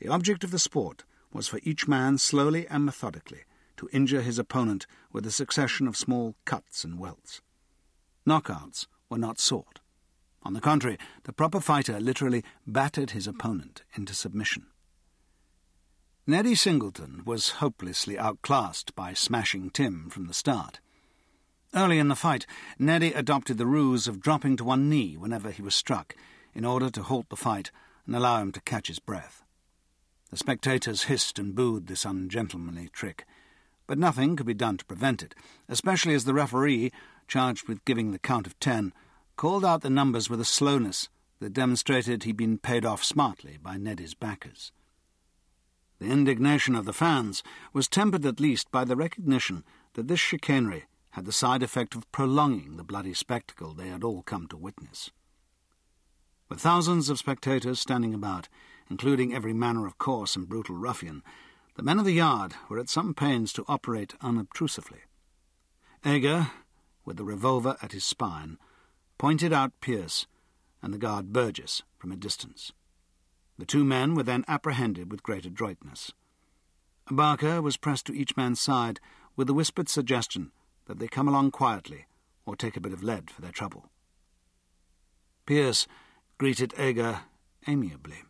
The object of the sport was for each man slowly and methodically to injure his opponent with a succession of small cuts and welts. Knockouts were not sought. On the contrary, the proper fighter literally battered his opponent into submission. Neddy Singleton was hopelessly outclassed by Smashing Tim from the start. Early in the fight, Neddy adopted the ruse of dropping to one knee whenever he was struck, in order to halt the fight and allow him to catch his breath. The spectators hissed and booed this ungentlemanly trick, but nothing could be done to prevent it, especially as the referee, charged with giving the count of 10, called out the numbers with a slowness that demonstrated he'd been paid off smartly by Neddy's backers. The indignation of the fans was tempered at least by the recognition that this chicanery had the side effect of prolonging the bloody spectacle they had all come to witness. With thousands of spectators standing about, including every manner of coarse and brutal ruffian, the men of the yard were at some pains to operate unobtrusively. Ager, with the revolver at his spine, pointed out Pierce and the guard Burgess from a distance. The two men were then apprehended with great adroitness. Barker was pressed to each man's side with the whispered suggestion that they come along quietly or take a bit of lead for their trouble. Pierce greeted Ager amiably.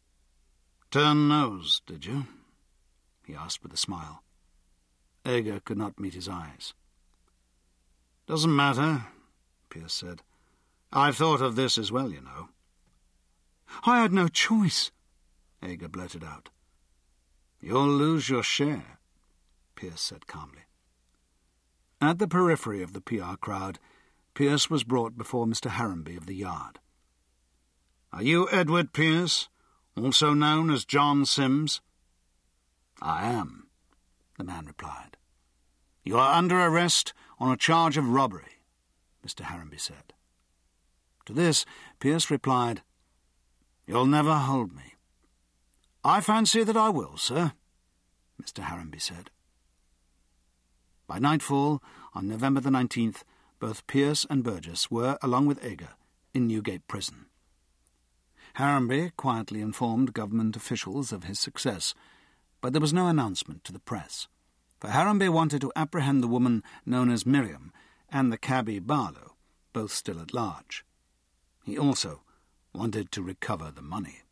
"Turn nose, did you?" he asked with a smile. Ager could not meet his eyes. "Doesn't matter," Pierce said. "I've thought of this as well, you know." "I had no choice," Ager blurted out. "You'll lose your share," Pierce said calmly. At the periphery of the PR crowd, Pierce was brought before Mr. Harrenby of the yard. "Are you Edward Pierce, also known as John Sims?" "I am," the man replied. "You are under arrest on a charge of robbery," Mr. Harrenby said. To this, Pierce replied, "You'll never hold me." "I fancy that I will, sir," Mr. Harrenby said. By nightfall, on November the 19th, both Pierce and Burgess were, along with Ager, in Newgate Prison. Harrenby quietly informed government officials of his success, but there was no announcement to the press, for Harrenby wanted to apprehend the woman known as Miriam and the cabby Barlow, both still at large. He also wanted to recover the money.